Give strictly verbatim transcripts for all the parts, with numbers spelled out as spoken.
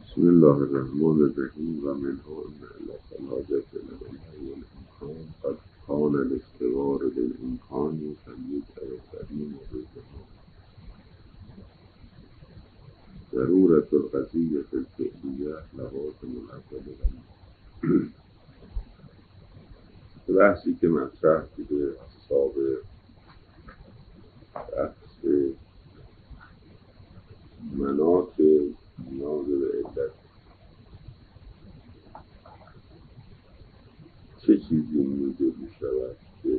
بسم الله الرحمن الرحیم و منها ان علت الحاجة الى الحی والامکان قد کان الاختبار للامکان فلیجعل القدیم ضدها ضرورة القضیة الفعلیة لوازم الاول و بحثی که مطرح بوده از سابق بحث مناط نیاز به علت، چه چیزی موجب می شود که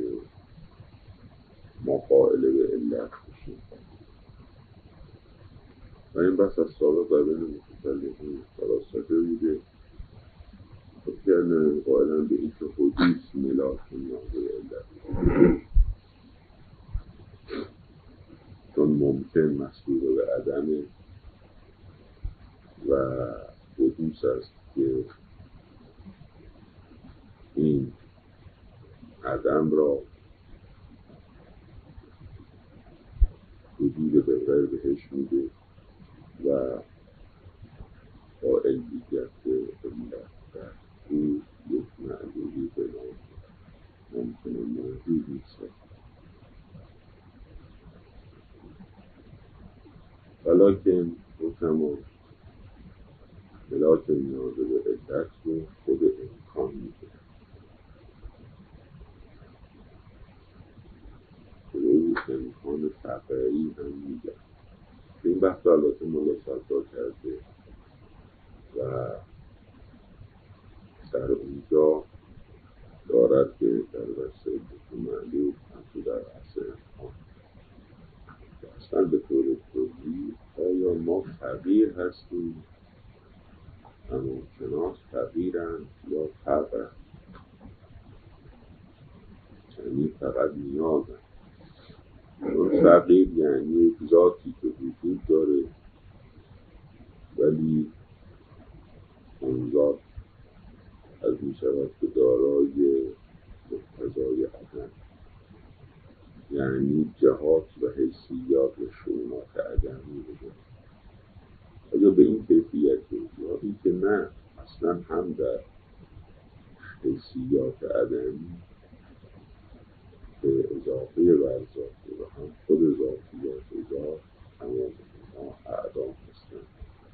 ما قائل به علت بشیم و این بحث از سابق در بین متکلمین فلاسفه بوده. خب کردن قائلن به این که حدوث ملاک نیاز به علت، چون ممکن مسئول به عدمه و حدوث است که این عدم را وجود به غیر بهش میده و با علمیت علت در او یک معلولی به نام ممکن موجود نیست. ولیکن حکما ملاک نیاز به علت رو خود امکان میده که او امکان تقریعی هم میده. این بحث البته مولا سرکار کرده و در اونجا دارد که در وسیله معلوم هم در اصل امکان اصلا به طور کلی آیا ما فقیر هستیم ممکنات فقیرند یا فقر، یعنی فقط نیاز هست. اون فقیر یعنی یک ذاتی که وجود داره ولی اون ذات از می شود که دارای مقتضای عدم، یعنی جهات و حیثیات و شؤونات عدمی بوده. آیا به این کیفیت یا این که نه اصلا هم در حیثیات عدمی به اضافه ورزاتی و هم خود ذاتیات ذات تمام ما اعدام هستند.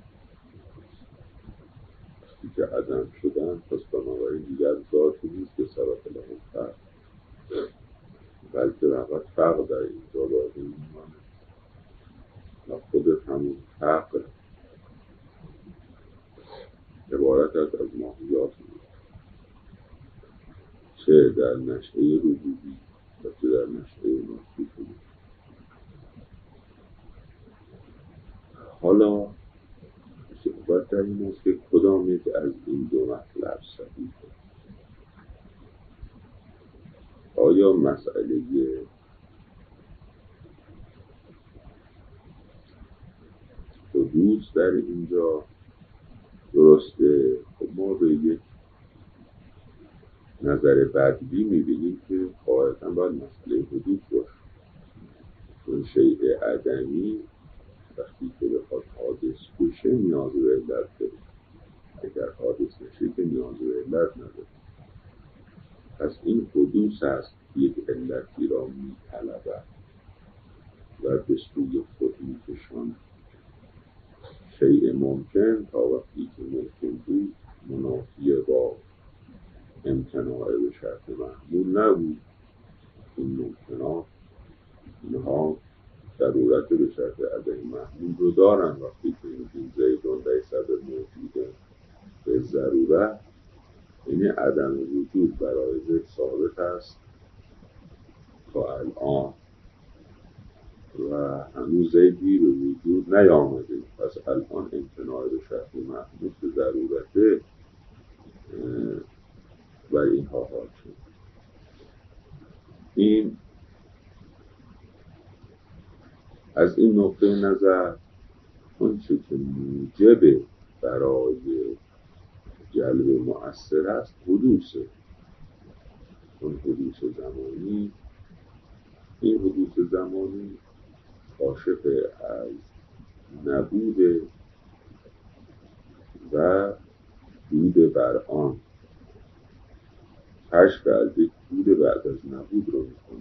وقتی که عدم شدن پس بنابراین دیگر ذاتی نیست که سبب لهم فرق، بلکه فقط فرق در اینجا باقی میمانه و خود همون فرق عبارت از از ماهیات بود، چه در نشأه ربوبی و چه در نشأه ناسوتی. حالا صحبت در این است که کدام یک از این دو مطلب صحیحه. آیا مسئله حدوث در اینجا درسته؟ خب ما به یک نظر بدبی میبینیم که قاعدتا باید مسئله حدوث باشه، چون شیء عدمی وقتی که بخواد حادث بشه نیاز به علت داره، اگر حادث نشه که نیاز به علت نداره. پس این حدوث است یک علتی را میطلبد و به سوی خود میکشاند. شیء ممکن تا وقتی که ممکن بود منافی با امتناع به شرط محمول نبود. این ممکنات اینها ضرورت به شرط عدم محمول رو دارن. وقتی که این زیدون لیس بالموجود به ضرورت، یعنی عدم وجود برای زید ثابت است تا الان و هنوز زیدی به وجود نیامده، پس الان امتناع به شرط محمول به ضرورته و اینها حال شد. این از این نقطه نظر اون چه که موجب برای جلب مؤثر است حدوثه. اون حدوث زمانی، این حدوث زمانی کاشف از نبود و و بود بر آن کشف از یک بود بعد از نبود رو میکنه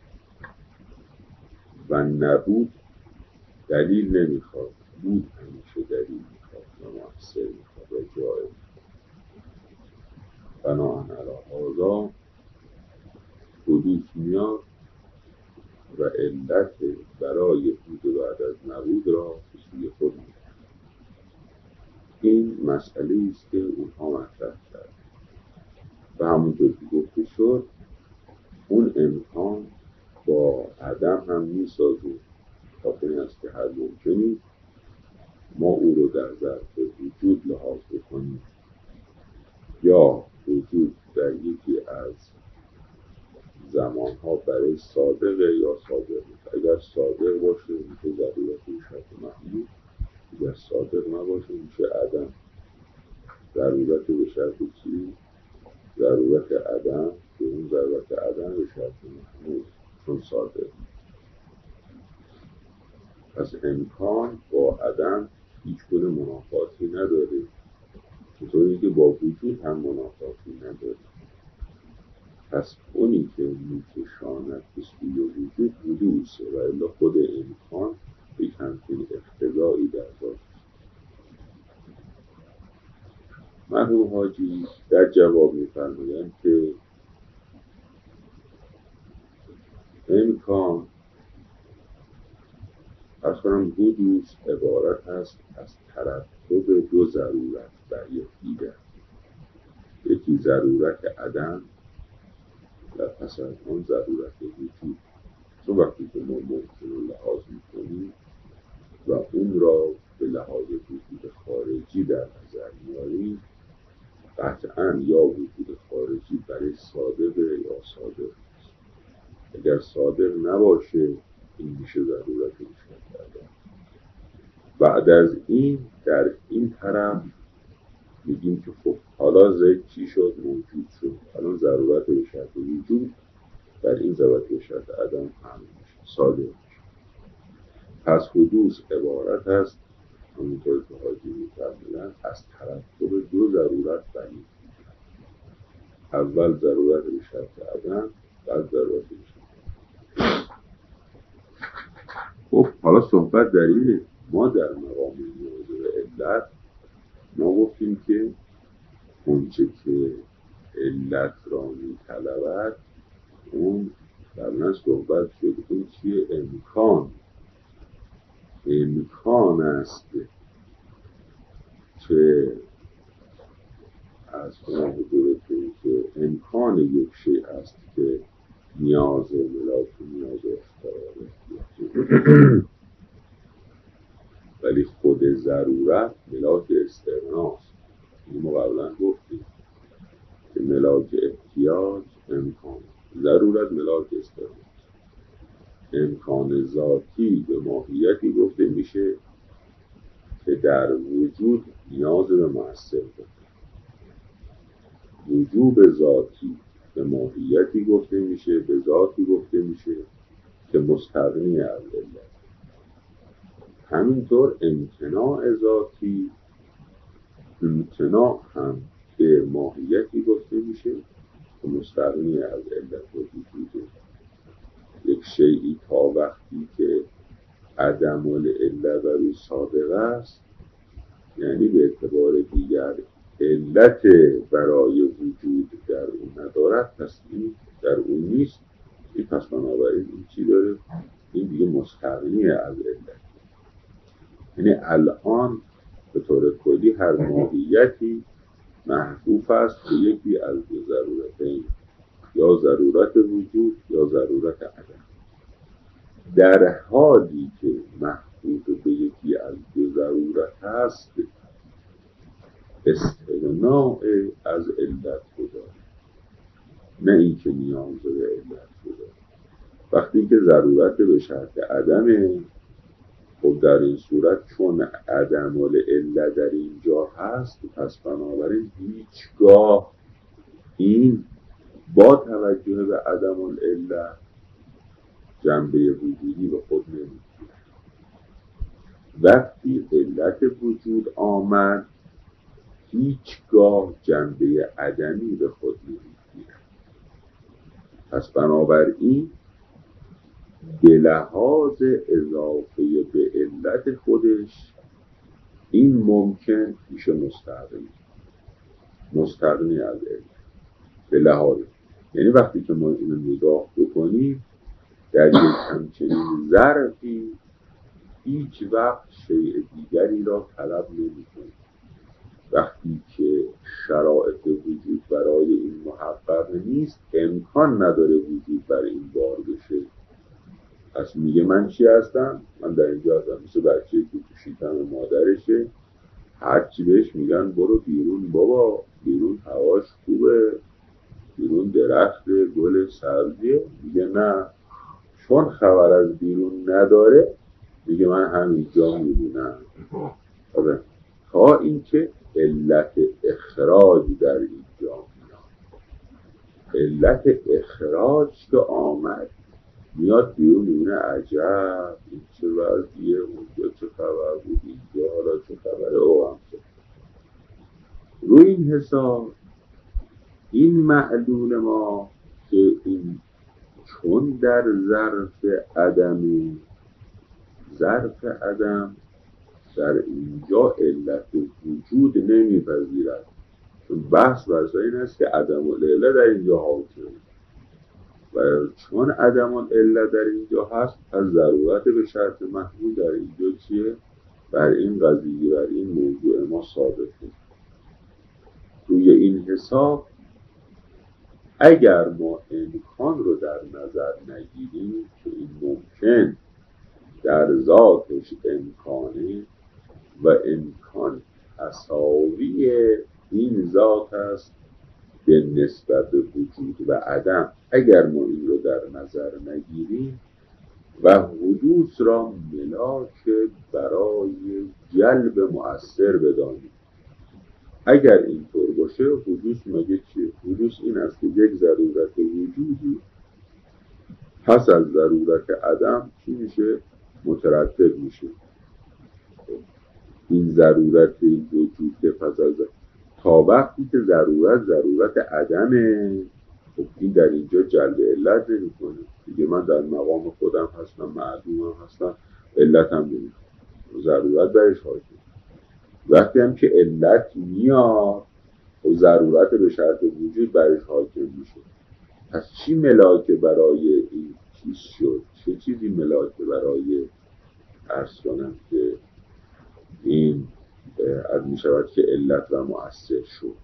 و نبود دلیل نمیخواد، بود همیشه دلیل میخواد و مؤثر میخواد و جای بناهن علی هذا حدوث میاد و علت برای بود بعد از نبود را به سوی خود می‌کشد. این مسئله است که اونها مطرح کرد و همونطور که گفته شد اون امکان با عدم هم میسازیم خاطر این است که هر ممکنی ما او رو در ظرف وجود لحاظ بکنیم یا وجود در یکی از زمانها برای صادقه یا صادق نیست. اگر صادق باشه میشه ضرورت شرط محمود، اگر صادق نباشه میشه عدم. ضرورت به شرط چی؟ ضرورت عدم که اون ضرورت عدم به شرط محمود چون صادق. پس امکان با عدم هیچ گونه منافاتی نداره، چطوری که با وجود هم منافاتی نداره. پس اونی که میکشاند به سوی وجود حدوثه و الا خود امکان یک همچین اقتضایی در ذاتش. مرحوم حاجی در جواب میفرمایند که امکان از کنم حدوث عبارت است از ترتب دو ضرورت بر یکدیگر، یکی ضرورت عدم و پس از آن ضرورت وجود. چون وقتی که ما ممکن رو لحاظ میکنیم و اون را به لحاظ وجود خارجی در نظر میاریم، قطعا یا وجود خارجی برای صادق یا صادق نیست. اگر صادق نباشه این میشه ضرورت ایشان کردن. بعد از این در این طرف میگیم که خب حالا زید چی شد؟ موجود شد. الان ضرورت به شرط وجود در این ضرورت به شرط عدم هم میشه، صادق میشه. پس حدوث عبارت است همونطور که حاجی میفرمایند از ترتب دو ضرورت بر یک. اول ضرورت به شرط عدم، بعد ضرورت به شرط. خب حالا صحبت در اینه، ما در مقام نیاز به علت ما گفتیم که اونچه که علت را میطلبد اون در من صحبت شد اون چیه؟ امکان. امکان است که از اون حضورتون که امکان یک شیء است که نیاز ملاک نیاز اختراع ولی خود ضرورت ملاک استغناست. این ما قبلا گفتیم که ملاک احتیاج امکان، ضرورت ملاک استغناست. امکان ذاتی به ماهیتی گفته میشه که در وجود نیاز به مؤثر داره. وجوب ذاتی به ماهیتی گفته میشه، به ذاتی گفته میشه که مستغنی از علت. همینطور امتناع ذاتی، امتناع هم به ماهیتی گفته میشه که مستغنی از علت و وجوده. یک شیئی تا وقتی که عدم العلت بر او صادق است، یعنی به اعتبار دیگر علت برای وجود در اون ندارد، پس این در اون نیست. این پس بنابراین این چی داره؟ این دیگه مستغنی از علت. یعنی الان به طور کلی هر ماهیتی محفوف است به یکی از دو ضرورتین، یا ضرورت وجود یا ضرورت عدم. در حالی که محفوظ به یکی از دو ضرورت هست استغناء از علت گذاره، نه این که نیاز به علت گذاره. وقتی که ضرورت به شرط عدمه، خب در این صورت چون عدم العلت در اینجا هست، پس بنابراین هیچگاه این با توجه به عدم العلت جنبه وجودی به خود نمیگیره. وقتی علت وجود آمد هیچگاه جنبه عدمی به خود نمیگیرد. پس بنابراین به لحاظ اضافه به علت خودش این ممکن میشه مستقلی مستقلی از علت به لحاظ، یعنی وقتی که ما اینو نگاه بکنیم در یک همچنین ظرفی هیچ وقت شیء دیگری را طلب نمی‌کنیم. وقتی که شرایط وجود برای این محقق نیست، امکان نداره وجود برای این بار بشه. پس میگه من چی هستم؟ من در اینجا هستم مثل بچه که تو شکم مادرشه، هرچی بهش میگن برو بیرون بابا، بیرون هواش خوبه، بیرون درخت گل سبزیه، میگه نه، چون خبر از بیرون نداره میگه من همینجا میبینم. تا اینکه علت اخراج در اینجا میاد، علت اخراج که آمد میاد بیرون میبینه عجب این چه وضعیه، اونجا چه خبر بود، اینجا حالا چه خبره، او هم چه. روی این حساب این معلول ما که این چون در ظرف عدمی، ظرف عدم در اینجا علت وجود نمیپذیرد، چون بحث بحث این است که عدم العله در اینجا حاکمه و چون عدم العله در اینجا هست، پس ضرورت به شرط محمول در اینجا چیه؟ بر این قضیه، بر این موضوع ما ثابته. روی این حساب اگر ما امکان رو در نظر نگیریم که این ممکن در ذاتش امکانه و امکان تساوی این ذات است به نسبت به وجود و عدم، اگر ما این رو در نظر نگیریم و حدوث را ملاک برای جلب مؤثر بدانیم، اگر اینطور باشه حدوث مگه چیه؟ حدوث این است که یک ضرورت وجودی پس از ضرورت عدم چی میشه؟ مترتب میشه. این ضرورت وجود که پس از تا وقتی که ضرورت ضرورت عدمه، خب این در اینجا جلب علت نمی کنه دیگه. من در مقام خودم هستم، معلومم هستم، علتم نمی کنه، ضرورت برش حاکم. وقتی هم که علت میاد و ضرورت به شرط وجود برش حاکم میشه، پس چی ملاکه برای این چیز شد؟ چه چیزی ملاکه برای عرض کنم که این از می شود که علت و مؤثر شد؟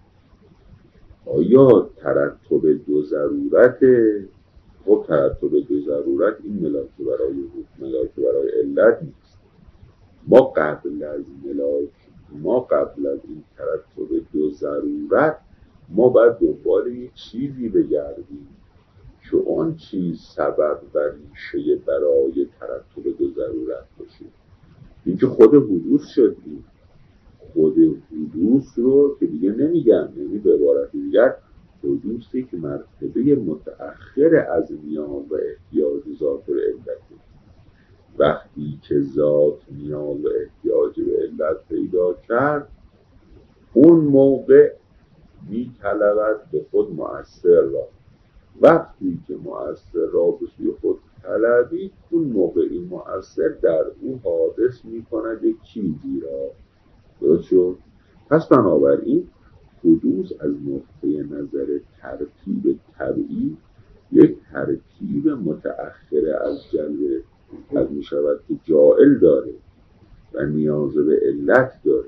آیا ترتب دو ضرورت؟ خب ترتب دو ضرورت این ملاکه برای ملاکه برای علت نیست. ما قبل از ملاک ما قبل از این ترتب دو ضرورت ما باید دنبال یک چیزی بگردیم که اون چیز سبب و ریشه برای ترتب دو ضرورت باشه. این که خود حدوث شد، این خود حدوث رو که دیگه نمیگم، یعنی به عبارت دیگر حدوثی که مرتبه متأخر از نیاز و احتیاج ذات و علته. وقتی که ذات نیاز و احتیاج به علت پیدا کرد، اون موقع می‌طلبد به خود مؤثر را. وقتی که مؤثر را به سوی خود طلبید، اون موقع این مؤثر در اون حادث می‌کند یک چیزی را. درست شد؟ پس بنابراین حدوث از نقطه نظر ترتیب طبیعی یک ترتیب متأخر از جلب از می شود که جائل داره و نیاز به علت داره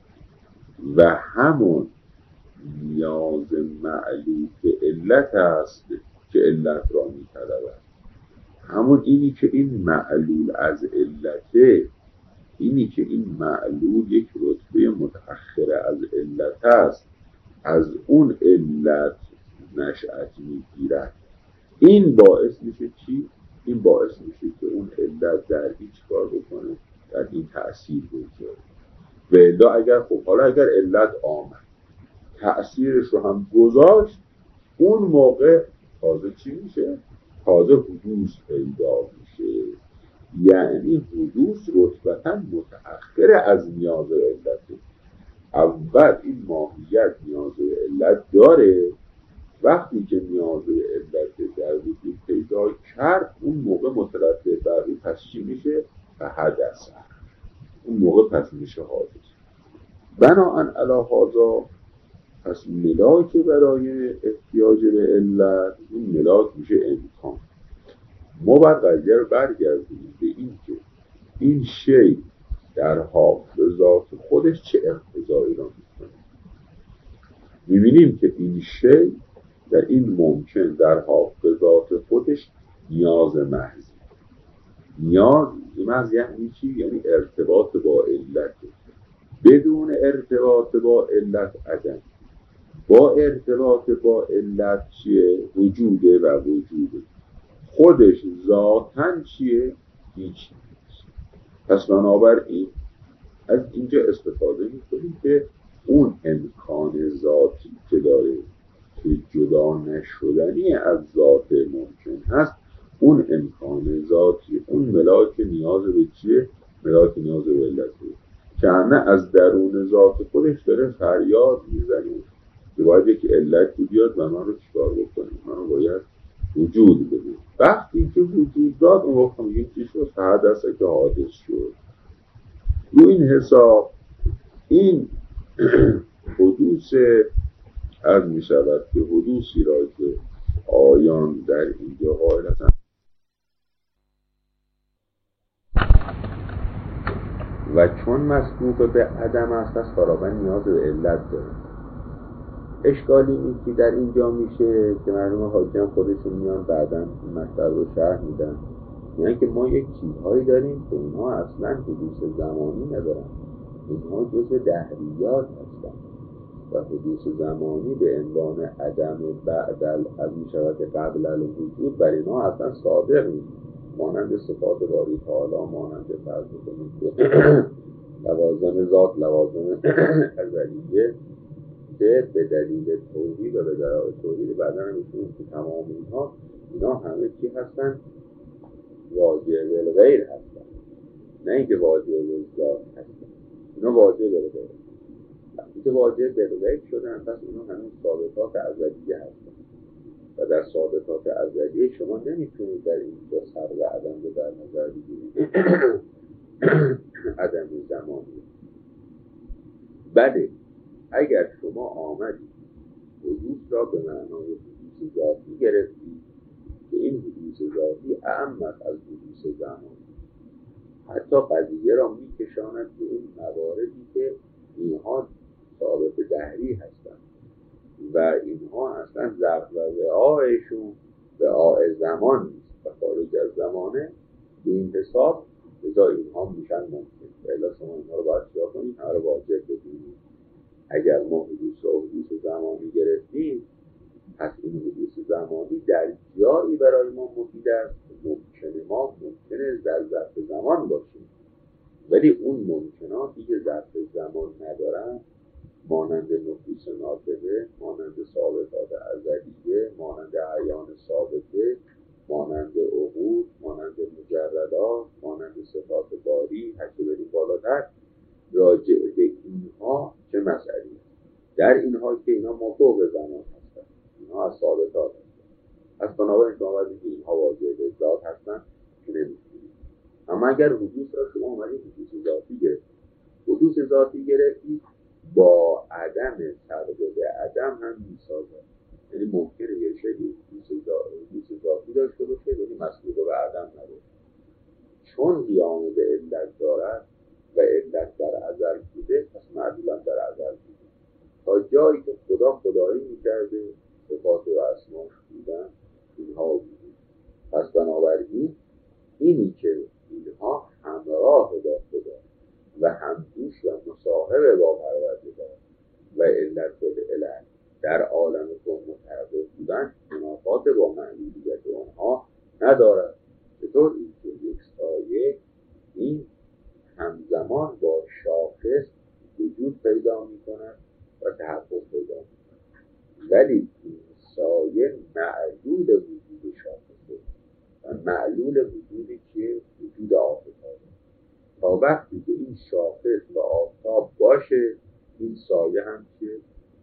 و همون نیاز معلول به علت است که علت را می طلبد. همون اینی که این معلول از علته، اینی که این معلول یک رتبه متأخر از علت است، از اون علت نشأت میگیرد. این باعث میشه چی؟ این باعث میشه که اون علت در هیچ کار بکنه، در این تأثیر بگذاره. و الا اگر خب حالا اگر علت آمد تأثیرش رو هم گذاشت، اون موقع تازه چی میشه؟ تازه حدوث پیدا میشه. یعنی حدوث رتبتاً متأخر از نیاز علت. اول این این ماهیت نیاز به علت داره. وقتی که نیاز به علت در وجود پیدا کرد، اون موقع مترتب بر این پس چی میشه؟ حدث. اون موقع پس میشه حادث. بناهن علی هذا، پس ملاک برای احتیاج به علت، این ملاک میشه امکان. ما باید قضیه رو برگردیم به این که این شی در حافظات خودش چه اقتضایی را میکنه. میبینیم که این شی در این ممکن در حافظات خودش نیاز محض. نیاز محض یعنی چی؟ یعنی ارتباط با علت. بدون ارتباط با علت عدم. با ارتباط با علت چیه؟ وجوده و وجوده. خودش ذاتاً چیه؟ هیچ نیست. پس بنابراین از اینجا استفاده میکنیم که اون امکان ذاتی که داره که جدا نشدنی از ذات ممکن هست، اون امکان ذاتی، اون ملاک نیاز به چیه؟ ملاک نیاز به علته که همه از درون ذات خودش داره فریاد میزنه که باید یک علتی بیاد و من رو چیکار بکنیم، من رو باید وجود بده. وقتی که وجود داد اون وقت میگیم چی شد؟ حدثه که حادث شد. رو این حساب این حدوث از می شود که حدوثی را که آیان در اینجا قائل هستند و چون مسبوق به عدم است، پس فراوان نیاز به علت داره. اشکالی این که در اینجا میشه که مردم حاکم خودشون میان بعداً این مطلب رو شرح میدن، یعنی که ما یک چیزهایی داریم که اینها اصلاً حدوث زمانی ندارن، اینها جزء دهریات هستن و حدوث زمانی به عنوان عدم بعدل از می شود قبل الوجود بر اینها اصلا صادق نیست. مانند صفات باری تعالی، مانند فرض کنید که لوازم ذات، لوازم ازلیه که به دلیل توحید و به دلایل توحید بعدا هم می‌بینیم که تمام اینها اینا همه چی هستن؟ واجب الغیر هستن، نه اینکه واجب الذات هستن. اینا واجب الغیر، وقتی که واجب الغیر شدن پس اینا همین ثابتات ازلیه هستن و در ثابتات ازلیه شما نمیتونید در اینجا سر و عدم رو در نظر بگیرید. عدم زمانی. بله اگر شما آمدید حدوث را به معنای حدوث ذاتی گرفتید که این حدوث ذاتی اعم است از حدوث زمانی، حتی قضیه را میکشاند به این مواردی که اینها ثابت دهری هستند و اینها اصلا ظرف و وعایشون وعای زمان نیست و خارج از زمانه. به این حساب لذا اینها میشن ممکن و الا شما اینها رو باید چیا کنید؟ همه رو واجب بدونید. اگر ما حدوث و حدوث زمانی گرفتیم پس این حدوث زمانی در جایی برای ما مفید است که ممکنه ما ممکنه در ظرف زمان باشیم، ولی اون ممکناتی که ظرف زمان ندارن مانند نفوس ناطقه، مانند ثابتات ازلیه، مانند اعیان ثابته، مانند عقول، مانند مجردات، مانند صفات باری، هرچه بریم بالاتر راجع به اینها چه مسئله در اینها که اینا موضوع زمان هستن، اینها از ثابتات هستن. از بنابراین شما باید بگید اینها واجب ذات هستن که نمی‌تونید. اما اگر حدوث را شما اومدید حدوث ذاتی گرفتید، حدوث ذاتی گرفتید با عدم سبب به عدم هم میسازد. یعنی ممکنه یه شکلی حدوث ذاتی داشته باشه ولی مسبوق به عدم نباشه. چون قیام به علت دارد و علت در ازل بوده پس معلول هم در ازل بوده. تا جایی که خدا خدایی میکرده صفات و اسماش بودن اینها بوده. پس بنابراین اینی که اینها همراه با خدا و همدوش و مصاحب با پروردگار و علت الهی در عالم کون متحقق بودن منافات با معلولیت آنها ندارد. چطور اینکه یک سایه این همزمان با شاخص وجود پیدا می کند و تحقق پیدا می کند، ولی این سایه معلول وجود شاخصه و معلول وجودی که وجود آفتابه. تا وقتی که این شاخص و آفتاب باشه این سایه هم که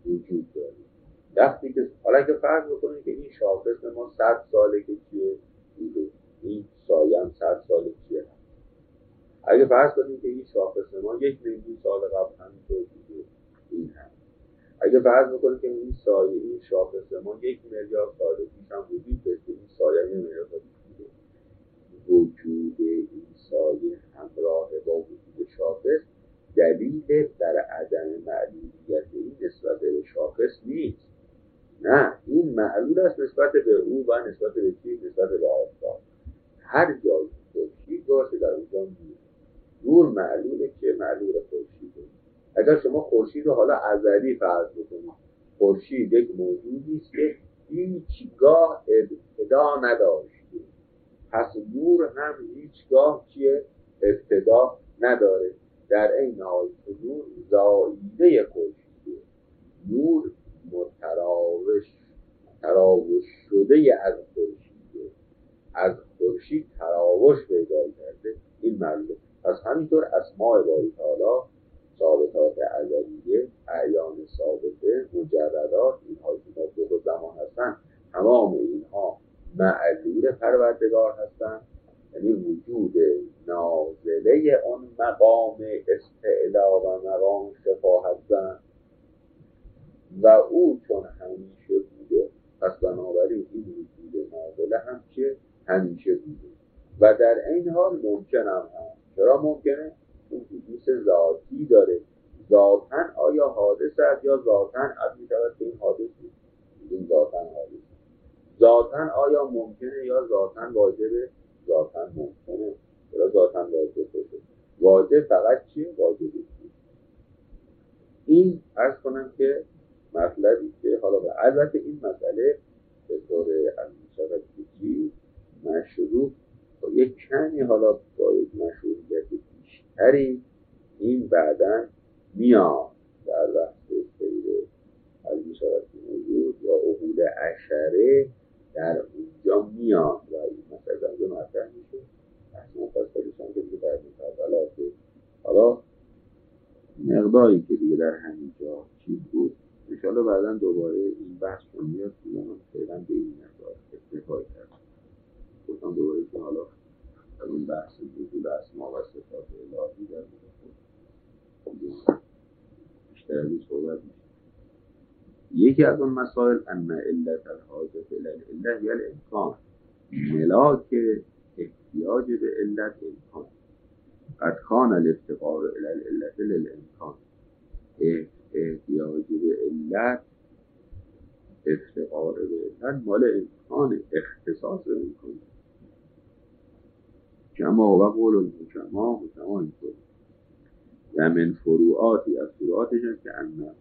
وجود داره. وقتی که حالا که فرض بکنید که این شاخص ما صد ساله که چیه بوده، این سایه هم صد ساله چیه، اگه فرض کنید که این شاخص ما یک میلیون سال قبل همینطور بوده، این هم اگه فرض بکنید که این سایه این شاخص ما یک میلیارد سال پیش هم وجود داشته، این سایه یک میلیارد سال پیش بوده، وجود این سایه همراه با وجود شاخص دلیل بر عدم معلولیت این نسبت به شاخص نیست. نه، این معلول است نسبت به او و نسبت به چی؟ نسبت به آفتاب. هر جای خورشید باشه در اونجا نور. نور معلوله که معلول خورشیده. اگر شما خورشید رو حالا ازلی فرض بکنید، خورشید یک موجودی است که هیچگاه ابتدا نداشته، پس نور هم هیچگاه چیه؟ ابتدا نداره. در این حال که نور زائیده خورشیده، نور متراوش تراوش شده از خورشیده، از خورشید تراوش پیدا کرده، این معلومه. پس همینطور اسماء باری تعالی، ثابتات ازلیه، اعیان ثابته، مجردات، اینها که موجود و زمان هستن، تمام اینها معلول پروردگار هستن، یعنی وجود نازله اون مقام استعلا و مقام شفا هستن و او چون همیشه بوده، پس بنابراین این وجود نازله هم که همیشه بوده و در این حال ممکن هم هست. چرا ممکنه؟ اون حدوث ذاتی داره. ذاتاً آیا حادث است یا ذاتاً از می شود که این حادث نیست؟ این ذاتاً حادث. ذاتاً آیا ممکنه یا ذاتاً واجبه؟ ذاتاً ممکنه. چرا ذاتاً واجب باشه؟ واجب فقط چیه؟ واجب چیه؟ این عرض کنم که مطلبی که حالا به البته این مسئله به طور المشاهد چیزی مشروع با یک کمی حالا با یک مشروعیت بیشتری این بعداً میاد در بحث سیر المشاهد موجود یا عقول عشره در اونجا میاد و این مسئله در اونجا مطرح میشه. بحث مفصلش هم که دیگه در مطالعات حالا مقداری که دیگه در همین جا چیز بود انشاءالله بعدا دوباره این بحث رو میاد که من فعلا به این مقدار اکتفا کردم. گفتم دوباره که حالا در اون بحث وجود اسما و صفات الهی در مورد بیشتر از این صحبت میشه. یکی از اون مسائل ان علت الحاجت الی العله یا الامکان، ملاک احتیاج به علت امکان. قد کان الافتقار الی العلت للامکان، احتیاج به علت، افتقار به علت مال امکان، اختصاص امکان. کما و قول الحکما حکما اینطور و من فروعاتی از فروعاتش هست که انه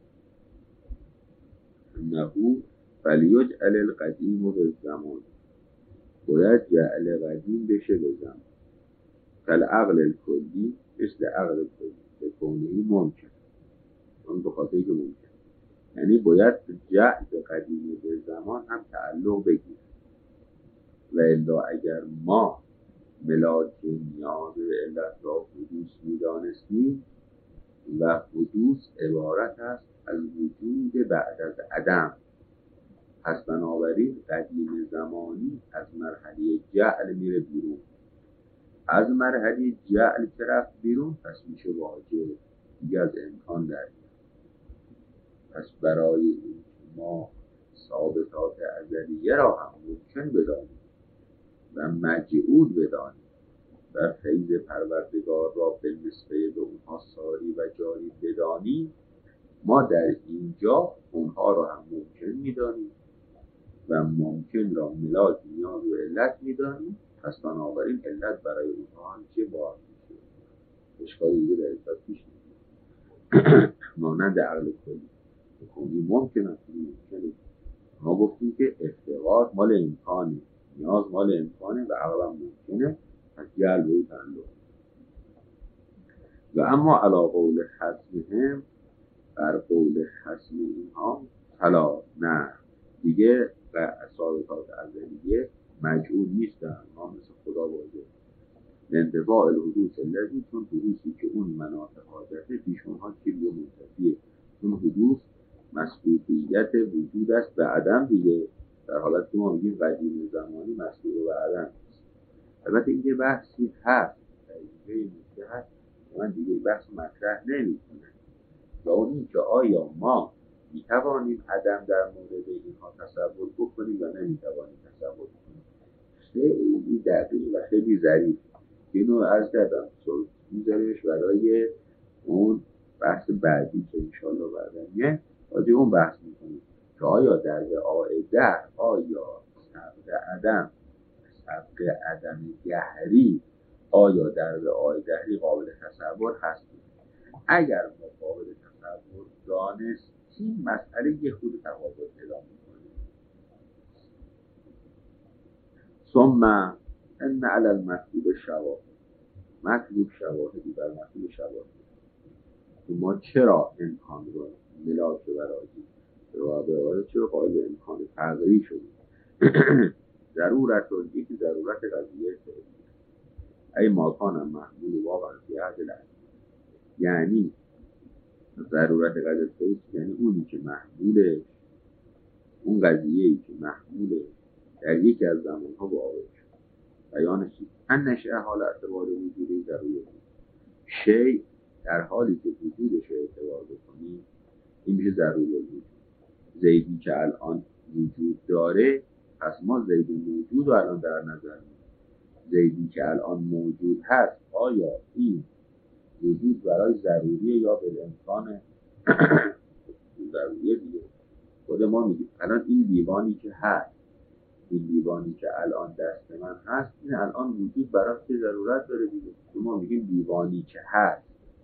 انهو فلیجعل القدیم و به زمان، باید جعل قدیم بشه به زمان. کل عقل الکلی، مثل عقل کلی به کونهی ممکن، اون بخاطر که ممکن، یعنی باید جعل قدیم به زمان هم تعلق بگیر. و الا اگر ما ملاک نیاز به علت را حدوث میدانستیم و حدوث عبارت است از وجود بعد از عدم، پس بنابراین قدیم زمانی از مرحله جعل میره بیرون. از مرحله جعل که رفت بیرون پس میشه واجب، دیگه از امکان در میاد. پس برای این ما ثابتات ازلیه را هم ممکن بدانیم و مجعول بدانیم و فیض پروردگار را به نسبه به اونها ساری و جاری بدانیم، ما در اینجا اونها را هم ممکن میدانیم و ممکن را ملاک نیاز و علت میدانیم. پس بنابراین علت برای اونها هم چه باید میشه، اشکالی دیگه در علت پیش نمیاد. مانند عقل کلی کلی ممکن است، ممکنه. ما گفتیم که افتقار مال امکانه، نیاز مال امکانه و عقل هم ممکنه، پس جعل به او تعلق. و اما علی قول خصمهم، بر قول خصم اینها فلا، نه دیگه و ثابتات ازلیه مجعول نیستن، ما مثل خدا واجب لانتفاع الحدوث الذی، چون حدوثی که اون مناطق حاجته پیش اونها کلی و منتفیه، چون حدوث مسبوق ماهیت وجود است به عدم دیگه، در حالت که ما میگیم قدیم زمانی مسئول به عدم. البته این یه بحثی هست، در اینجا یه هست من دیگه بحث مطرح نمی‌کنم، و اون این که آیا ما میتوانیم عدم در مورد اینها تصور بکنیم و نمیتوانیم تصور بکنیم. خیلی دقیق و خیلی ظریف اینو عرض کردم میذاریمش برای اون بحث بعدی که انشالله بعدنیه راجع اون بحث میکنیم که آیا در رعای در آیا سبق عدم سبق عدم دهری آیا در رعای دهری قابل تصور هست. اگر ما قابل تصور دانستیم مسئله یه خود تفاوت پیدا میکنه. ثم ان علی المطلوب شواهد، مطلوب شواهدی بر مطلوب شواهدی. ما چرا امکان رو ملاک برازی و به عبارت چرا قائل امکان تغییری شدیم؟ ضرورت و یکی ضرورت قضیه فعلی ای ماکانم محمول واقعا فی عدل، یعنی ضرورت قضیه فعلی یعنی اونی که محموله، اون قضیه‌ای که محموله در یکی از زمانها واقع شد. بیانش چیست؟ ان نشأ حال اعتبار وجودی ضروری شی در حالی که وجودش اعتبار بکنی این میشه ضروری وجود. زیدی که الان وجود داره پس ما زید موجود رو الان در نظر میگیریم. زیدی که الان موجود هست آیا این وجود برای ضروریه یا به امکان ضروریه دیگه. خود ما میگیم الان این لیوانی که هست، این لیوانی که الان دست من هست این الان وجود برای چه ضرورت داره دیگه. ما میگیم لیوانی که هست.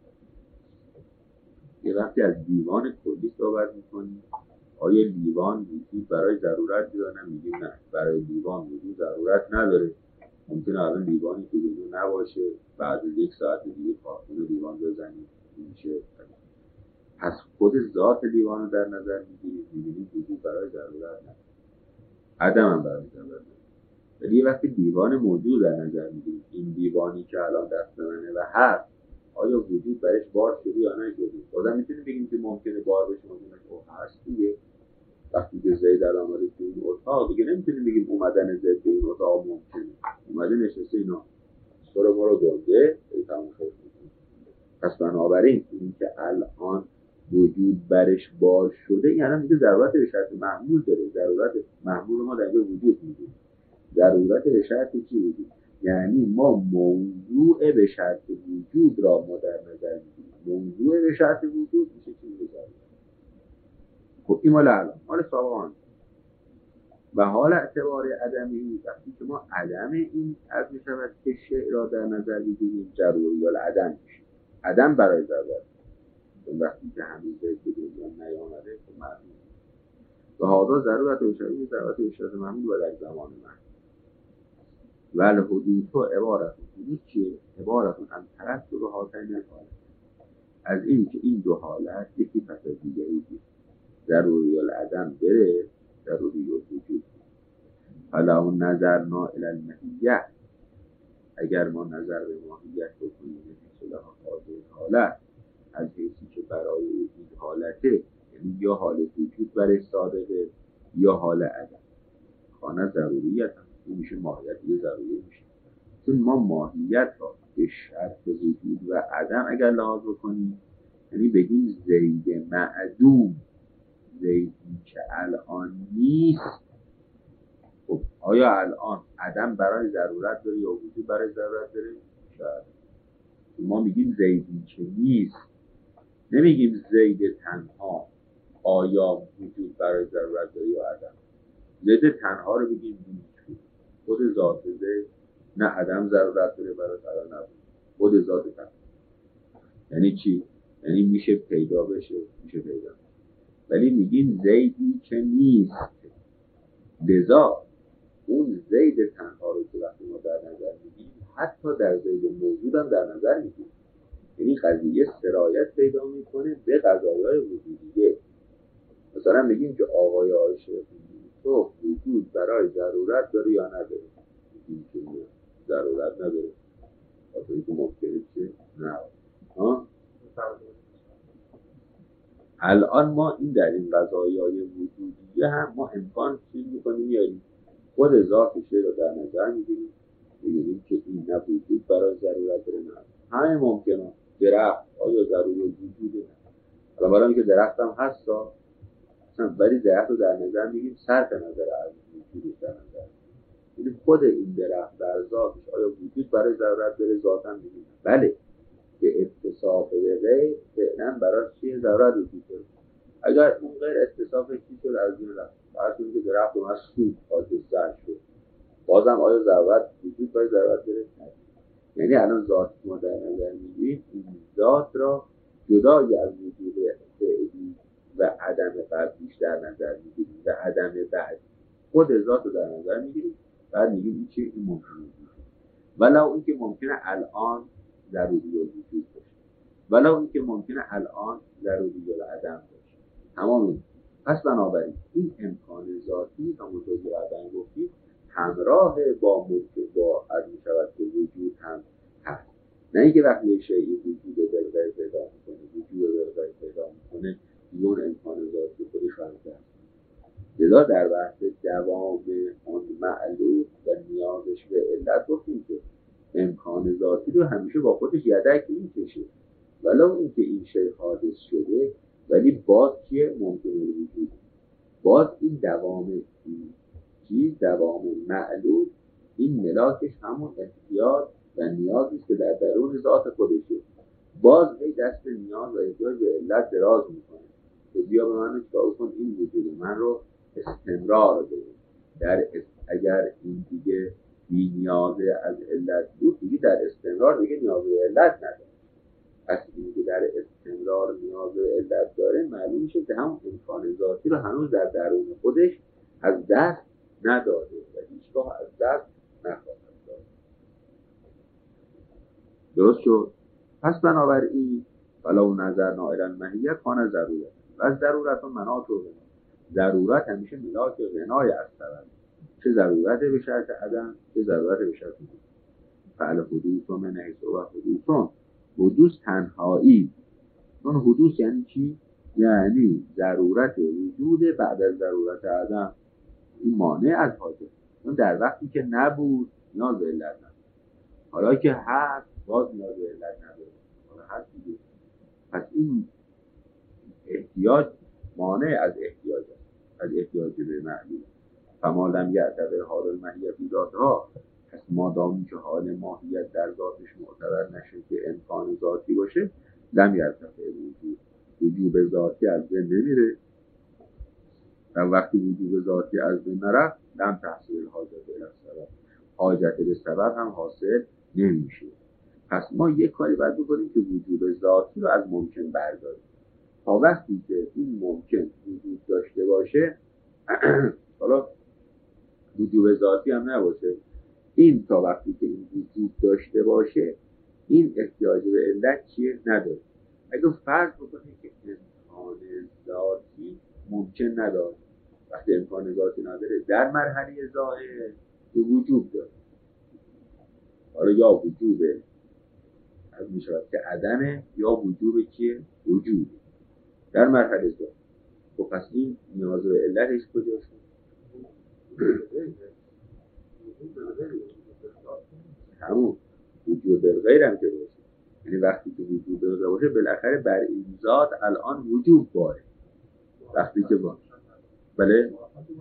یه وقتی از لیوان کلی صحبت میکنیم آیا لیوان وجود برای ضرورت داره؟ نه میگیم نه، برای لیوان وجود ضرورت نداره. ممکنه الان لیوانی که وجود نباشه بعد از یک ساعت دیگه کارتون لیوان بزنیم میشه. پس خود ذات لیوان رو در نظر میگیریم میبینیم وجود برای ضرورت نداره، عدم هم برای ضرورت نداره. ولی یه وقتی لیوان موجود در نظر میگیریم این لیوانی که الان دست منه و هست آیا وجود برش بار شده یا نشده؟ آدم میتونه بگیم که ممکنه بار بشه، ممکنه که هست دیگه. وقتی که زید الان آمده تو این اتاق دیگه نمیتونیم بگیم اومدن زید به این اتاق ممکنه، اومده نشسته اینا سر ما رو گنده ای تمام شد. پس بنابراین این که الان وجود برش بار شده این الان دیگه ضرورت به شرط محمول داره. ضرورت محمول ما در اینجا وجود میدیم. ضرورت به شرط چی وجود؟ یعنی ما موضوع به شرط وجود را ما در نظر میگیریم. موضوع به شرط وجود میشه چی میشه؟ خب این مال الان مال سابقان و حال اعتبار عدمی وقتی که ما عدم این از میشود که شیء را در نظر میگیریم ضروری یا عدم میشه. عدم برای ضرورت وقتی که همین به دنیا نیامده که معلوم و حاضر ضرورت و اشاره ضرورت و اشاره معمول و در زمان من ول حدود تو عبارت حدود چیه؟ عبارت هم طرف رو حاصل نکنه از این که این دو حالت یکی پس از دیگری ضروری العدم بره ضروری الوجود. حالا اون نظرنا الی الماهیت اگر ما نظر به ماهیت بکنیم مثلا حاضر حالت از حیثی که برای این حالته یعنی یا حال وجود برای صادقه یا حال عدم خانه ضروریت هم این میشه ماهیت یه ضروری میشه. چون ما ماهیت را به شرط وجود و عدم اگر لحاظ بکنیم یعنی بگیم زید معدوم زیدی که الان نیست. خب آیا الان عدم برای ضرورت داره یا وجود برای ضرورت داره؟ شاید. ما میگیم زیدی که نیست، نمیگیم زید تنها آیا وجود برای ضرورت داره یا عدم. زید تنها رو بگیم نیست، خود ذات زید نه عدم ضرورت داره برای عدم نبود، خود ذات تنها. یعنی چی؟ یعنی میشه پیدا بشه میشه پیدا بشه. ولی میگیم زیدی که نیست، لذا اون زید تنها رو که وقتی ما در نظر میگیریم حتی در زید موجود هم در نظر میگیریم. یعنی قضیه سرایت پیدا میکنه به قضایای وجودیه. مثلا میگیم که آقای عایشه تو وجود برای ضرورت داره یا نداره؟ میگیم که ضرورت نداره. خاطر اینکه ممکنه که نه ها الان ما این در این قضایای وجودیه هم ما امکان چیز میکنیم میاریم خود ذات شی رو در نظر میگیریم میگیریم که این نه وجود برای ضرورت داره نه همه ممکنه. درخت آیا ضروری وجوده؟ حالا برای اینکه درخت هم هست ولی درخت رو در نظر میگیم صرف نظر از وجود در نظر میگیم خود این درخت در ذاتش آیا وجود برای ضرورت داره؟ ذاتاً میگیم بله به اتصاف به غیر فعلا برای چیه ضرورت وجود داره. اگر اون غیر اتصاف چی شد از این رفت فرض کنید که درخت رو از سود حادثه شد بازم آیا ضرورت وجود برای ضرورت داره؟ یعنی الان ذات ما در نظر میگیم این ذات را جدای از وجود فعلی و عدم قبلیش در نظر میگیریم و عدم بعد خود ذات رو در نظر میگیریم بعد میگیم این چیه؟ این ممکنه وجود ولو این که ممکنه الان ضروری وجود باشه ولو این که ممکنه الان ضروری عدم باشه تمام این. پس بنابراین این امکان ذاتی همونطور که بعداً گفتیم همراه با ممکن با از میشود که وجود هم هست. نه اینکه وقتی یک شیئی وجود بالغیب پیدا میکنه وجود بالغیب پیدا میکنه اون امکان ذاتی خودش رو هم هست. لذا در بحث دوام آن معلول و نیازش به علت گفتیم که امکان ذاتی رو همیشه با خودش یدک میکشه ولو اینکه این شی حادث شده ولی باز چیه؟ ممکنه وجود باز این دوام این چیز دوام معلول این ملاکش همون احتیاج و نیازی که در درون ذات خودشه باز هی دست نیاز و احتیاج به علت دراز میکنه که بیا به من چکار کن این وجود من رو استمرار بده در است... اگر این دیگه بی نیازه از علت بود دیگه در استمرار دیگه نیاز به علت نداره پس این که در استمرار نیاز به علت داره معلوم میشه که همون امکان ذاتی رو هنوز در درون خودش از دست نداده و هیچگاه از دست نخواهد داد. درست شد؟ پس بنابراین ولو نظر نائلا مهیه کان ضرورت و از ضرورت و مناط و غنا ضرورت همیشه ملاک غنای از سبب چه ضرورت به شرط عدم چه ضرورت به شرط وجود فعل حدوث و من حیث و حدوثون حدوث تنهایی چون حدوث یعنی چی؟ یعنی ضرورت وجود بعد از ضرورت عدم این مانع از حاجت چون در وقتی که نبود نیاز به علت نداره حالا که هست باز نیاز به علت نداره حالا هست دیگه پس این احتیاج مانع از احتیاج است از احتیاج به معلول فما لم یعتبر حال الماهیت ذاتها پس ما دامی که حال ماهیت در ذاتش معتبر نشه که امکان ذاتی باشه لم یعتبر وجود وجوب ذاتی از بین نمیره و وقتی وجوب ذاتی از بین نرفت لم تحصیل حاجت به سبب حاجت به سبب هم حاصل نمیشه پس ما یک کاری باید بکنیم که وجوب ذاتی رو از ممکن برداریم تا وقتی که این ممکن وجود داشته باشه حالا وجوب ذاتی هم نباشه این تا وقتی که این وجود داشته باشه این احتیاج به علت چیه؟ نداره اگه فرض بکنیم که امکان ذاتی ممکن نداره وقتی امکان ذاتی نداره در مرحله ظاهر به وجود داره حالا یا وجوب از می شود که عدمه یا وجوب چیه؟ وجود در مرحله ظاهر و پس این نیاز به علتش کجا شد؟ همون وجود بالغیر هم که باشه یعنی وقتی که وجود بالغیر باشه بالاخره بر این ذات الان وجود باره وقتی که باشه بله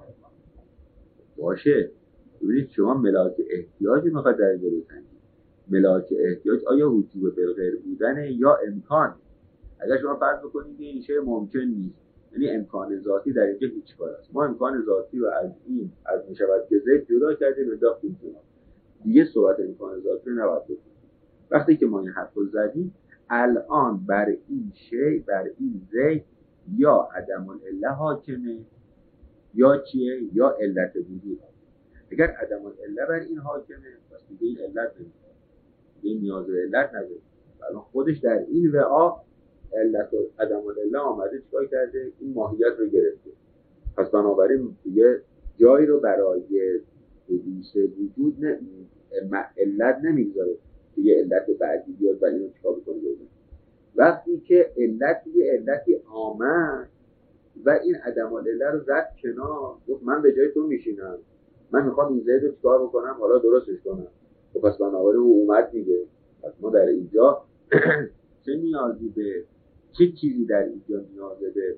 باشه ببینید شما ملاک احتیاج میخواد در اینجا بسنجید ملاک احتیاج آیا وجود بالغیر بودنه یا امکان اگر شما فرض بکنید که این شی ممکن نیست یعنی امکان ذاتی در اینجا هیچ کار است ما امکان ذاتی رو از این از میشود که زید جدا کردیم انداختیم کنار دیگه صحبت امکان ذاتی رو نباید بکنیم وقتی که ما این حرف رو زدیم الان بر این شی بر این زید یا عدم العله حاکمه یا چیه یا علت وجود اگر عدم العله بر این حاکمه پس دیگه این علت نمیشه دیگه نیاز به علت نداره الان خودش در این وعا علت و عدم العله آمده چیکار کرده این ماهیت رو گرفته پس بنابراین دیگه جایی رو برای حدوث وجود نه علت نمیگذاره دیگه علت بعدی بیاد و اینو چیکار بکنه بزنه وقتی که علت یه علتی آمد و این عدم العله رو زد کنار، گفت من به جای تو میشینم، من میخوام این زید رو چیکار بکنم، حالا درستش کنم. خب پس بنابراین او اومد دیگه. پس ما در اینجا چه نیازی به چه چیزی در اینجا نیاز به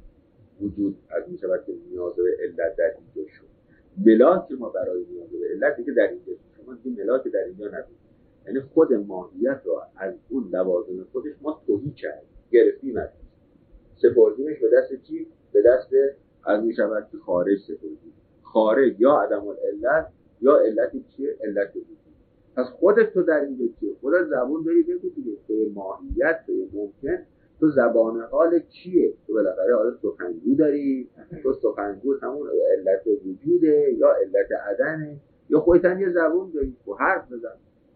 وجود از می شود که نیاز به علت در اینجا شد. ملاک ما برای نیاز به علت دیگه در اینجا شد. شما دیگه ملاک در اینجا ندید، یعنی خود ماهیت رو از اون لوازم خودش ما توهی کردیم، گرفتیم ازش، سپردیمش به دست چی؟ به دست از می شود که خارج سپردیم. خارج یا عدم العلت یا علتی چیه؟ علت وجود. پس خودت تو در اینجا چیه؟ خودت زبون داری بگو دیگه، به ماهیت به ممکن تو زبان حال چیه؟ تو بالاخره حالا سخنگو داری، تو سخنگو همون علت وجوده یا علت عدمه یا خودت هم یه زبون داری و حرف بزن.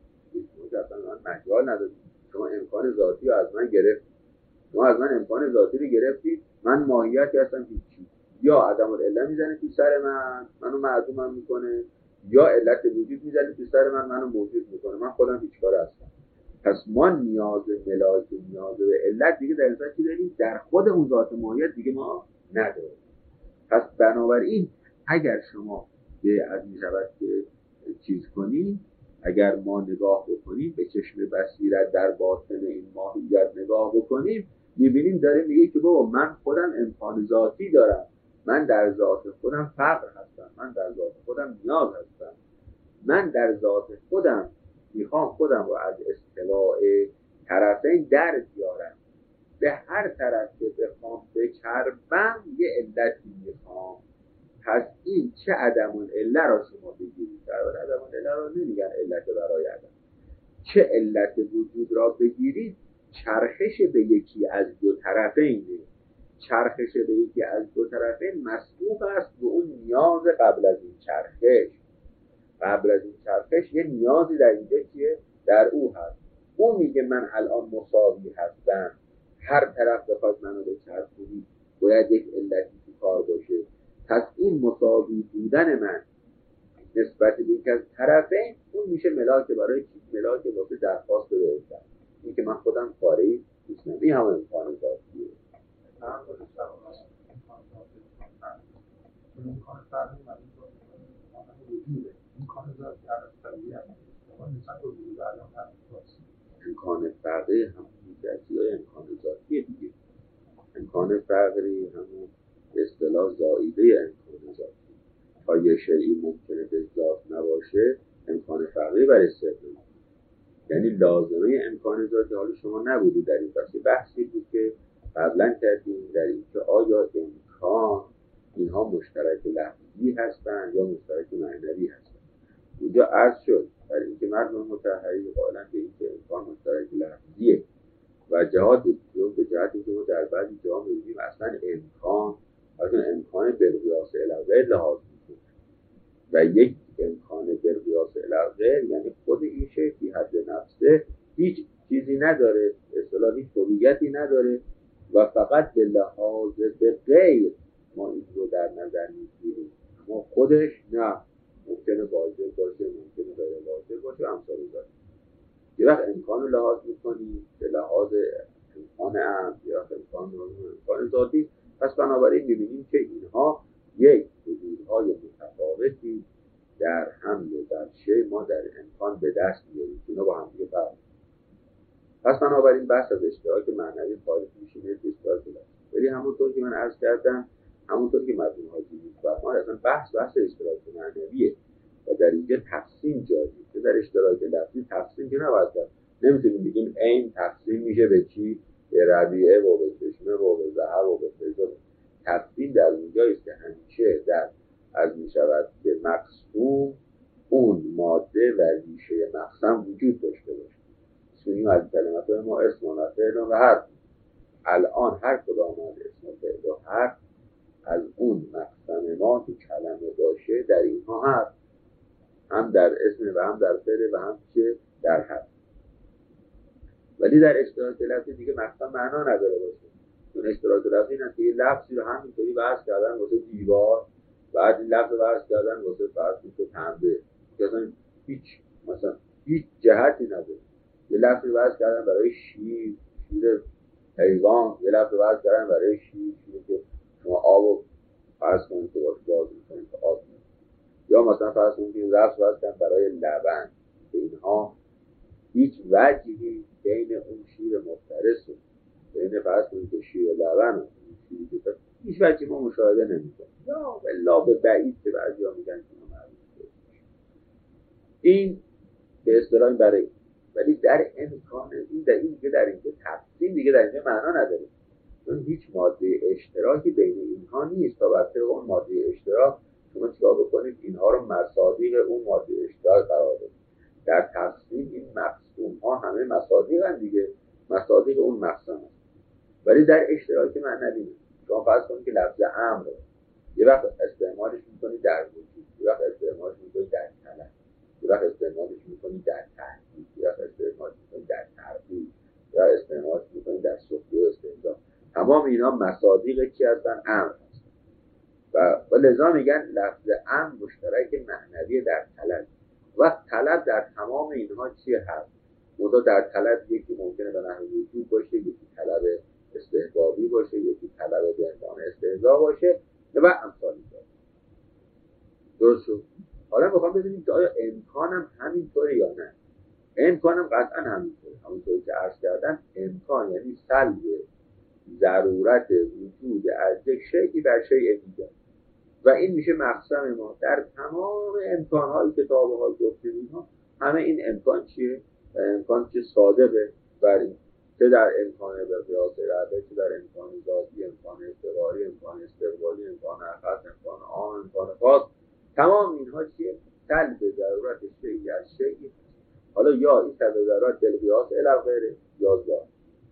اصلا من مجال نداری، شما امکان ذاتی رو از من گرفت، شما از من امکان ذاتی رو گرفتید، من ماهیتی هستم هیچی. یا عدم العله میزنه تو سر من، منو معدومم میکنه، یا علت وجود میزنه تو سر من، منو موجود میکنه، من خودم هیچ کار هستم. پس ما نیاز ملاک نیاز به علت دیگه در اینجا چی داریم؟ در خود اون ذات ماهیت دیگه ما نداریم. پس بنابراین اگر شما به از میشود که چیز کنید، اگر ما نگاه بکنیم به چشم بصیرت در باطن این ماهیت نگاه بکنیم، میبینیم داره میگه که بابا من خودم امکان ذاتی دارم، من در ذات خودم فقر هستم، من در ذات خودم نیاز هستم، من در ذات خودم میخوام خودم رو از استواء طرفین در بیارم، به هر طرف که بخوام بچربم یه علتی میخوام. پس این چه عدم العله را شما بگیرید، در واقع عدم العله را نمیگن علت برای عدم، چه علت وجود را بگیرید، چرخش به یکی از دو طرفین، چرخش به یکی از دو طرفین مسبوق است به اون نیاز قبل از این چرخش. قبل از این چرخش یه نیازی در اینجا چیه؟ در او هست. او میگه من الان مساوی هستم، هر طرف بخواد منو به چرخونی باید یک علتی تو کار باشه. پس این مساوی بودن من نسبت به یک از طرفین، اون میشه ملاک برای چیز؟ ملاک واسه درخواست به علت. این که من خودم کاری نیستم، این همه امکان ذاتیه. امکان فرقی امکان ذاتی عرضی هم نسبت به وجود الان امکان فرقی همون ذاتی های امکان ذاتیه دیگه. امکان فرقی همون اصطلاح زائیده امکان ذاتی. تا یه شیئی ممکنه به ذات نباشه امکان فرقی برای استعمال، یعنی لازمه امکان ذاتی. حالا شما نبودید در این بحثی بحثی بود که قبلا کردیم در این که آیا امکان اینها مشترک لفظی هستند یا مشترک معنوی هستند. اونجا عرض شد برای اینکه مردم متحری قائلن به اینکه امکان مشترک لفظیه و جهات به جهتی که ما در بعضی جاها می‌بینیم اصلا امکان اصلا امکان بالقیاس الی لحاظ می‌کنه و یک امکان بالقیاس الی یعنی خود این شی فی حد نفسه هیچ چیزی نداره، اصطلاح هیچ هویتی نداره و فقط به لحاظ به غیر ما این رو در نظر می‌گیریم. اما خودش نه، ممکنه واجب باشه، ممکنه غیر واجب باشه، امثال ذلك. یه وقت امکان رو لحاظ می‌کنی به لحاظ امکان عام یا امکان امکان ذاتی. پس بنابراین می‌بینیم که اینها یک وجودهای متفاوتی در حمل در شی ما در امکان به دست میاریم، اینا با هم دیگه فرق. پس بنابراین بحث از اشتراک معنوی خارج میشینه اشتراک لفظی. ولی همونطور که من عرض کردم، همونطور که مرحوم حاجی می‌فرمایند اصلا بحث بحث اشتراک معنویه و در اینجا تقسیم جاری که در اشتراک لفظی تقسیم که نباید کرد. نمیتونیم بگیم عین تقسیم میشه به چی؟ به ربیعه و به چشمه و به ذهب و به فضه. تقسیم در اونجاییست که همیشه در از میشود که مقسوم اون ماده و ریشه مقسم وجود داشته باشه. اسمیم از کلمات ما اسم و فعل و حرف. الان هر کدام از اسم و فعل و حرف از اون مقسم ما که کلمه باشه در اینها هست، هم در اسم و هم در فعل و هم چه در حرف. ولی در اشتراک لفظی دیگه مقسم معنا نداره باشه. اون اشتراک لفظی نه که لفظی رو همینطوری بحث کردن واسه دیوار، بعد این لفظ رو بحث کردن واسه فرض که تنبه، که اصلا هیچ مثلا هیچ جهتی نداره. یه لفظی رو بحث کردن برای شیر، شیر حیوان یه لفظ وضع کردن برای شیر، شیر که شما آب و فرض کنید که باش باز میکنید که آب میکنید، یا مثلا فرض کنید که لفظ وضع کردن برای لبن. اینها هیچ وجهی بین اون شیر مفترس و بین فرض کنید که شیر لبن و شیری که هیچ وجهی ما مشاهده نمیکنیم، یا بلا به بعید که بعضیا میگن که ما معلوم. این به اصطلاح برای، ولی در امکان این در این دیگه در اینجا تفصیل دیگه در اینجا معنا نداره، چون هیچ ماده اشتراکی بین اینها نیست تا وقتی اون ماده اشتراک شما چیکار بکنید اینها رو مصادیق اون ماده اشتراک قرار بدید. در تفصیل این مقسوم ها همه مصادیق هم دیگه، مصادیق اون مقسم هست، ولی در اشتراک معنوی نیست. شما فرض کنید که لفظ امر یه وقت استعمالش میکنید در وجود، یه وقت استعمالش میکنید در طلب، یه وقت استعمالش میکنید در تحقیق، یه وقت استعمالش میکنید در تربیت، یا استعمالش میکنید در سختی و استهزا. تمام اینا مصادیق چی هستن؟ امر هستن. و, و لذا میگن لفظ امر مشترک معنوی در طلب. و طلب در تمام اینها چی هست؟ منتها در طلب یکی ممکنه به نحو وجود باشه، یکی طلب استحبابی باشه، یکی طلب به عنوان استهزا باشه و امثال اینطور. درست شد؟ حالا میخوام ببینیم که آیا امکان هم همینطوره یا نه. امکان هم قطعا همینطوره، همونطوری که عرض کردن امکان یعنی سلب ضرورت وجود از یک شیئی بر شیء دیگر، و این میشه مقسم ما در تمام امکان‌های که تا به حال گفتیم. اینها همه این امکان چیه؟ امکان چه صادقه بر این، چه در امکان به قیاس ربه، چه در امکان ذاتی، امکان اعتباری، امکان استقبالی، امکان اخص، امکان عام، امکان خاص. تمام اینها چیه؟ سلب ضرورت شیئی از شیئی. حالا یا این سلب ضرورت در قیاس الی غیره یا ذات،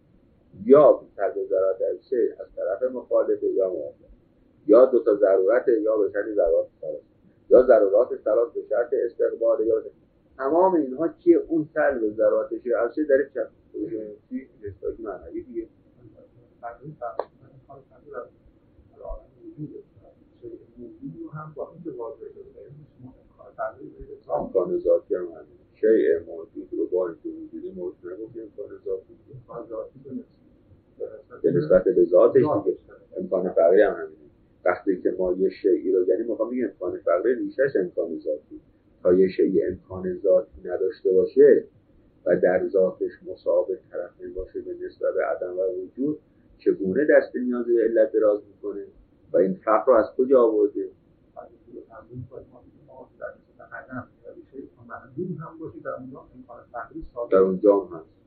یا سلب ضرورت از شیء از طرف مخالفه یا موافق، یا دو تا ضرورت، یا به شرط ضرورت ثلاث، یا ضرورات ثلاث به شرط استقبال، یا تمام اینها چیه؟ اون سلب ضرورتش از چه داره چه چی اشتراکی معنوی دیگه. هم با این واضح شده امکان ذاتی هم همین شیء موجود رو با اینکه وجودی موجود نگفتیم امکان ذاتی به نسبت به ذاتش دیگه. امکان فقری هم همینه. وقتی که ما یه شیئی رو، یعنی میخوام بگم امکان فقری ریشش امکان ذاتی، تا یه شیء امکان ذاتی نداشته باشه و در ذاتش مساوی طرفین باشه به نسبت به عدم و وجود، چگونه دست نیاز علت دراز میکنه و این فقر رو از کجا آورده؟ در اونجا هم هست.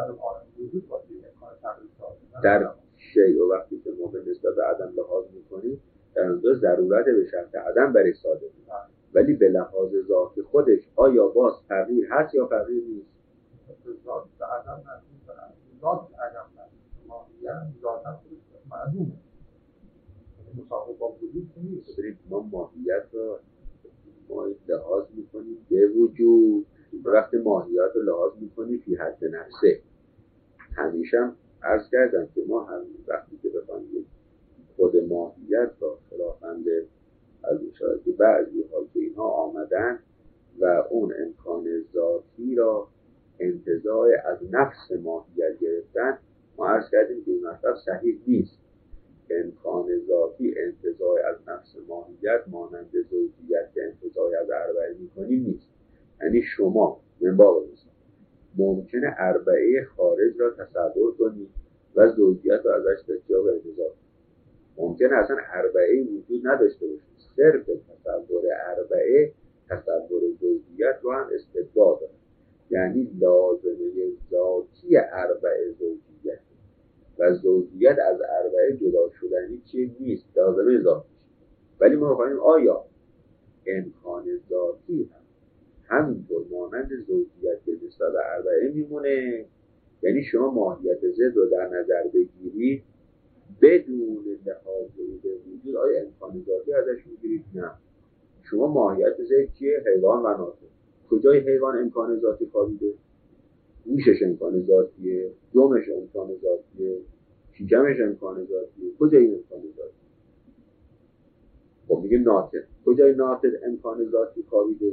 در شیء و وقتی که ما به نسبت به عدم لحاظ میکنیم در اونجا ضرورت به شرط عدم برای صادق، ولی به لحاظ ذات خودش آیا باز تغییر هست یا تغییر نیست؟ ذات عدم هست، ذات عدم هست، ماهیت ذات هم معلومه، مساوی با وجود نیست. ما ماهیت رو ما لحاظ میکنیم به وجود، وقتی ماهیت رو لحاظ میکنیم فی حد نفسه. همیشه هم عرض کردم که ما هم وقتی که بخوایم خود ماهیت را خلافند از اشاره که بعضی ها که اینها آمدن و اون امکان ذاتی را انتزاع از نفس ماهیت گرفتن، ما عرض کردیم که این مطلب صحیح نیست. امکان ذاتی انتزاع از نفس ماهیت مانند زوجیت که انتزاع از اربعه میکنیم نیست. یعنی شما من باب مثال ممکنه اربعه خارج را تصور کنید و زوجیت رو ازش تجاب انتزاع کنید. ممکنه اصلا اربعه وجود نداشته باشه، صرف تصور اربعه تصور زوجیت رو هم استدعا داره. یعنی لازمه ذاتی اربعه زوجیت و زوجیت از اربعه جدا شدنی چیه نیست، لازمه ذاتیش. ولی ما می‌خوایم آیا امکان ذاتی هم همینطور مانند زوجیت به نسبت به اربعه میمونه؟ یعنی شما ماهیت ضد رو در نظر بگیرید بدون لحاظ به وجود، آیا امکان ذاتی ازش میگیرید؟ نه. شما ماهیت ضد چیه؟ حیوان و ناطق. کجای حیوان امکان ذاتی خوابیده؟ گوشش امکان ذاتیه، دمش امکان ذاتیه، شکمش امکان ذاتیه. کجای امکان ذاتی؟ خب میگه ناطق. کجای ناطق امکان ذاتی خوابیده؟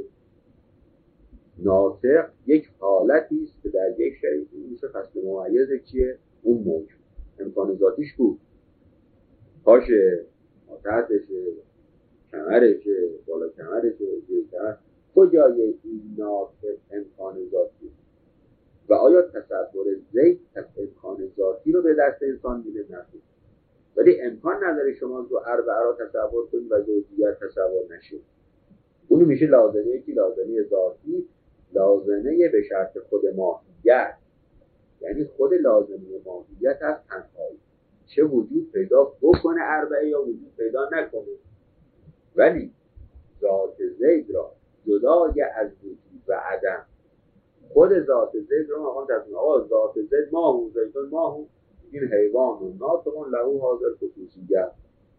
ناطق یک حالتی است که در یک شیء میشه فصل ممیز چیه؟ اون موجود امکان ذاتیش بود، پاشه، تحتشه، کمرشه، بالا کمرشه، زیر کمر، کجای این ناطق امکان ذاتی و آیا تصور زید از امکان ذاتی رو به دست انسان میده؟ نه. ولی امکان نداره شما تو اربعه را تصور کنید و زوجیت تصور نشه. اونی میشه لازمه که لازمه ذاتی، لازمه به شرط خود ماهیت، یعنی خود لازمه ماهیت از تنهایی، چه وجود پیدا بکنه اربعه یا وجود پیدا نکنه. ولی ذات زید را جدای از وجود و عدم، خود ذات زید رو مقام تصمیم آقا ذات زید ماهو زیدون ماهو، این حیوان و ناطقون لهو حاضر خصوصیت.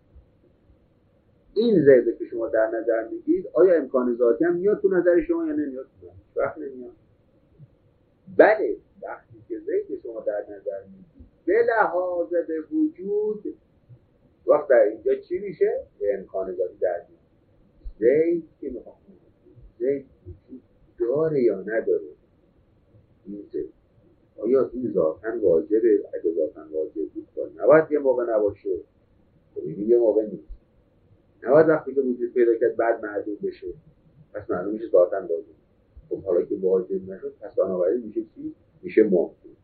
این زیده که شما در نظر میگید آیا امکان ذاتی هم میاد تو نظر شما یا نمیاد؟ وقت نمیاد. بله وقتی که زید شما در نظر میگید به لحاظ به وجود، وقت در اینجا چی میشه؟ به امکان ذاتی در میاد. زید که میخوام زید وجود داره یا نداره؟ این زید آیا این ذاتن واجبه؟ اگه ذاتن واجب بود نباید یه موقع نباشه، ببینید یه موقع نیست، نباید وقتی که وجود پیدا کرد بعد معلوم بشه، پس معلوم میشه ذاتن واجب. خب حالا که واجب نشد پس بنابراین میشه چی؟ میشه ماهیت.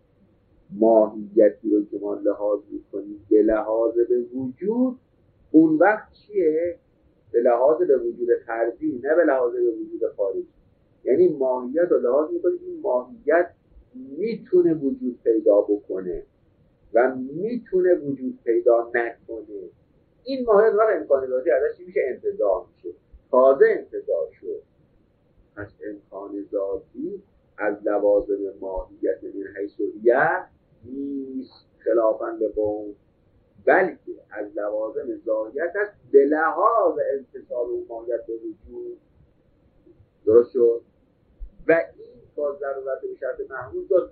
ماهیتی رو که ما لحاظ میکنیم به لحاظ به وجود، اون وقت چیه؟ به لحاظ به وجود خارجی، نه به لحاظ به وجود خارجی. یعنی ماهیت رو لحاظ میکنیم این ماهیت میتونه وجود پیدا بکنه و میتونه وجود پیدا نکنه. این ماهیت وقت امکان ذاتی ازش چی میشه؟ انتزاع میشه. تازه انتزاع شد. پس امکان ذاتی از لوازم ماهیت من حیث الهیه نیست خلافاً به قول، بلکه از لوازم ذاتیت است به لحاظ انتصال و ماهیت به وجود. درست شد؟ و این با ضرورت به شرط محمود داد.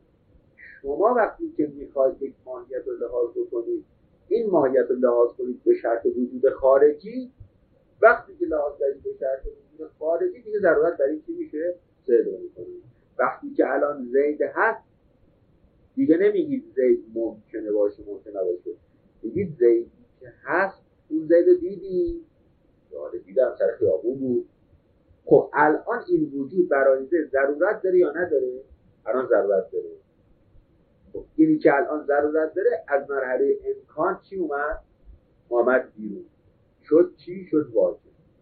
شما وقتی که میخواید یک ماهیت رو لحاظ کنید، این ماهیت رو لحاظ کنید به شرط وجود خارجی. وقتی که لحاظ کنید به شرط وجود خارجی دیگه ضرورت برای چی میشه؟ زید رو میکنید. وقتی که الان زید هست دیگه نمیگید زید ممکنه باشه ممکنه باشه، میگید زیدی که هست. اون زید دیدی؟ یاده دیدم سر خیابون بود. خب الان این وجود برای زید ضرورت داره یا نداره؟ الان ضرورت داره. خب اینی که الان ضرورت داره از مرحله امکان چی اومد؟ آمد بیرون. شد چی؟ شد واجب.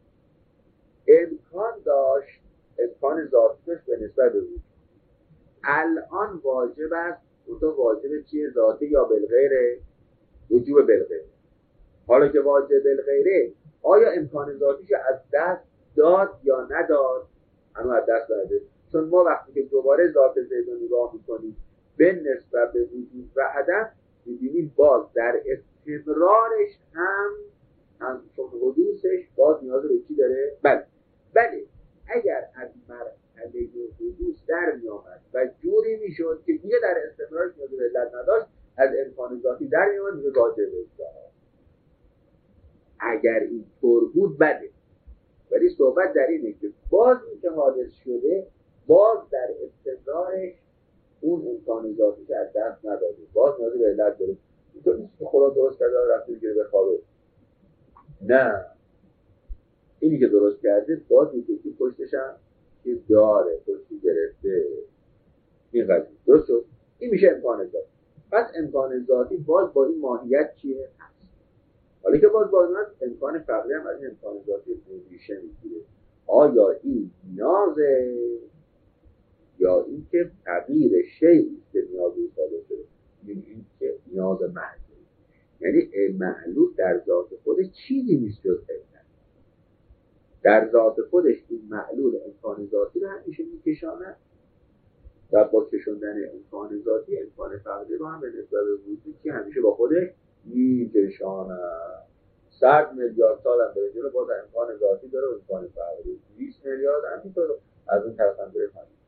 امکان داشت، امکان ذاتی داشت به نسبت به وجود. الان واجب است. اون تو واجب چیه؟ ذاتی یا بالغیره؟ وجوب بالغیره. حالا که واجب بالغیره آیا امکان ذاتیش از دست داد یا نداد؟ هنوز از دست داده. چون ما وقتی که دوباره ذات زید رو نگاه میکنیم به نسبت به وجود و عدم میبینیم باز در استمرارش هم هم چون حدوثش باز نیاز به چی داره؟ بله بله اگر از مرحله حدوث در میامد و جوری میشد که دیگه در استمرارش نیاز به علت نداشت، از امکان ذاتی در میامد میگه واجب است. اگر این طور بود بده. ولی صحبت در اینه که باز این که حادث شده باز در استمرارش اون امکان ذاتی که از دست نداده، باز نیازی به علت داره. اینطور نیست که خدا درست کرده رفته بگیره بخوابه. نه، اینی که درست کرده باز میگه که پشتش هم که داره، پشتی گرفته. این قضیه درست شد. این میشه امکان ذاتی. پس امکان ذاتی باز با این ماهیت چیه؟ حالا که باز باز امکان فقری هم از این امکان ذاتی ریشه میگیره. آیا این نیازه یا این که تغییر شیعی که نیاز ایجاد شده؟ این که نیاز محضی، یعنی معلول در ذات خودش چیزی نیست جز علت. در ذات خودش این معلول امکان ذاتی رو همیشه میکشانه و با کشوندن امکان ذاتی امکان فقری رو هم به نسبت وجودی که همیشه با خودش میکشانه. صد میلیارد سال هم بره جلو باز امکان ذاتی داره و امکان فقری. بیست میلیارد هم میتونه از اون طرف هم بره.